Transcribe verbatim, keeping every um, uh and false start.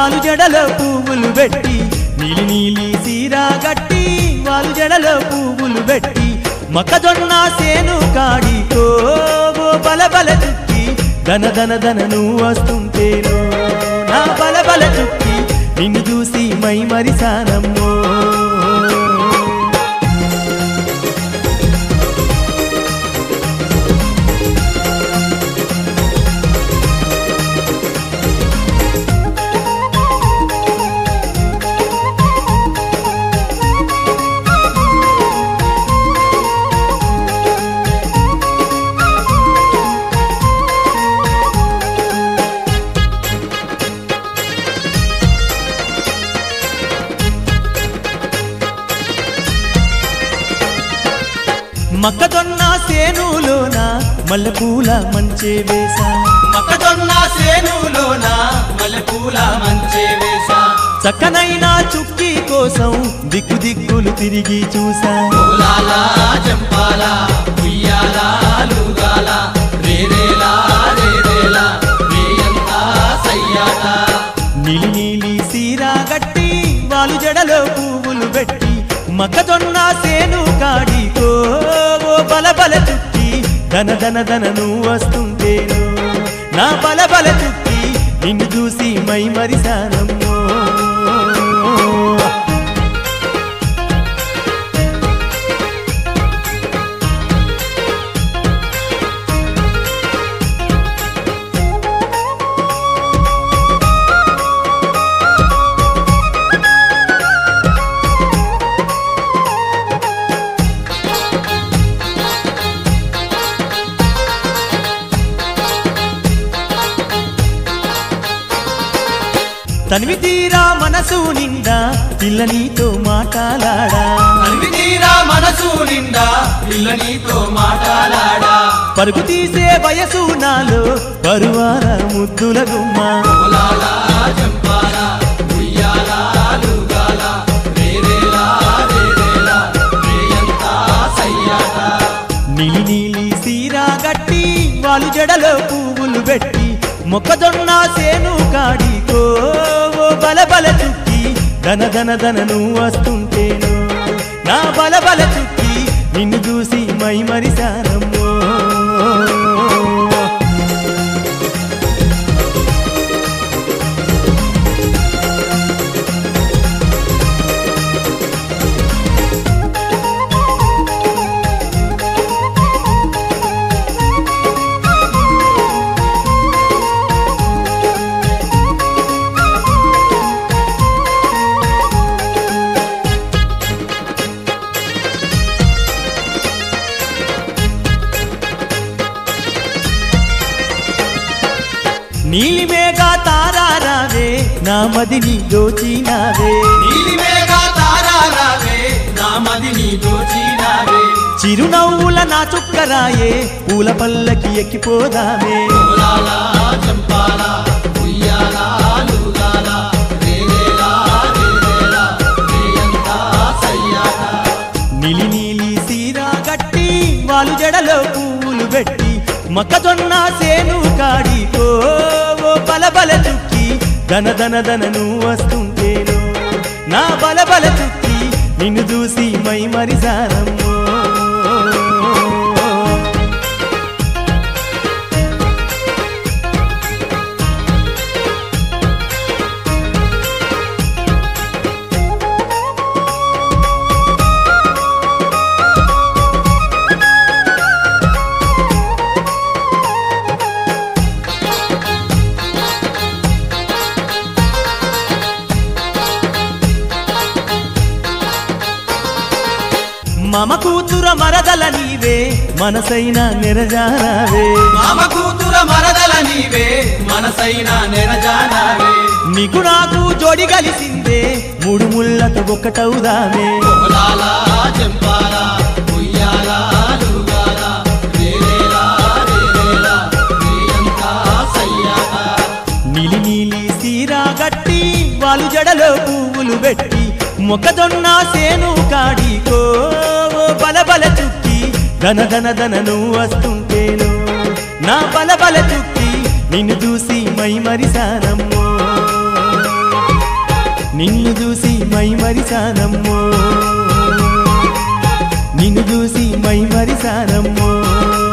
వాలు జడలో పువ్వులు పెట్టి నీలి నీలి సీరా గట్టి వాలు జడలో పువ్వులు పెట్టి మొక్కజొన్న సేను కాడికో ఓ బల బల చుక్కి ధన ధన ధన నువ్వు వస్తుంటేనో నా బల బల చుక్కి నిన్ను చూసి మై మరిసానమ్మో మొక్కజొన్న సేనులోన మల్లెపూల మంచే వేసా మొక్కజొన్న సేనులోన మల్లెపూల మంచే వేసా చక్కనైన చుక్కి కోసం దిక్కు దిక్కులు తిరిగి చూసా పూలాల జంపాల ఉయ్యాల లూగాల రేరేలా రేరేలా రేయంతా సయ్యాట నీలి నీలి సీరా గట్టి వాలు జడలో పువ్వులు పెట్టి మొక్కజొన్న సేను కాడికో ఓ బల బల చుక్కి ధన ధన ధన నువ్వు వస్తుంటేను నా బల బల చుక్కి నిన్ను చూసి మై మరిసానమ్మో తనివి తీరా మనసు నిండా పిల్ల నీతో మాట్లాడా తనివి తీరా మనసు నిండా పిల్ల నీతో మాట్లాడా పరుగు తీసే వయసు నాలో పరువాల ముద్దుల గుమ్మ పూలాల జంపాల ఉయ్యాల లూగాల రేరేలా రేరేలా రేయంతా సయ్యాట నీలి నీలి సీరా గట్టి వాలు జడలో పువ్వులు పెట్టి మొక్కజొన్న సేను కాడికో ఓ బల బల చుక్కి ధన ధన ధన నువ్వు వస్తుంటేను నా బల బల చుక్కి నిన్ను చూసి మై మరిసానమ్మో నీలి మేఘ తారారావే నా మదిని దోచినావే నీలి మేఘ తారారావే నా మదిని దోచినావే చిరునవ్వుల నా చుక్కరాయే పూల పల్లకి ఎక్కిపోదామే పూలాల జంపాల ఉయ్యాల లూగాల రేరేలా రేరేలా రేయంతా సయ్యాట నీలి నీలి సీరా గట్టి వాలు జడలో పువ్వులు పెట్టి మొక్కజొన్న సేను కాడికో ఓ బల బల చుక్కి ధన ధన ధన నువ్వు వస్తుంటేను నా బల బల చుక్కి నిన్ను చూసి మై మరిసానమ్మో మామ కూతుర మరదల నీవే మనసైన నిరజానావే మామ కూతుర మరదల నీవే మనసైన నెరజానావే నీకు నాకు జోడి కలిసిందే మూడు ముళ్ళతో ఒక్కటవుదామే పూలాల జంపాల ఉయ్యాల లూగాల రేరేలా రేరేలా రేయంతా సయ్యాట నీలి నీలి సీరా గట్టి వాలు జడలో పువ్వులు పెట్టి మొక్కజొన్న సేను కాడికో ఓ బల బల చుక్కి ధన ధన ధన నువ్వు వస్తుంటేను నా బల బల చుక్కి నిన్ను చూసి మై మరిసానమ్మో నిన్ను చూసి మై మరిసానమ్మో నిన్ను చూసి మై మరిసానమ్మో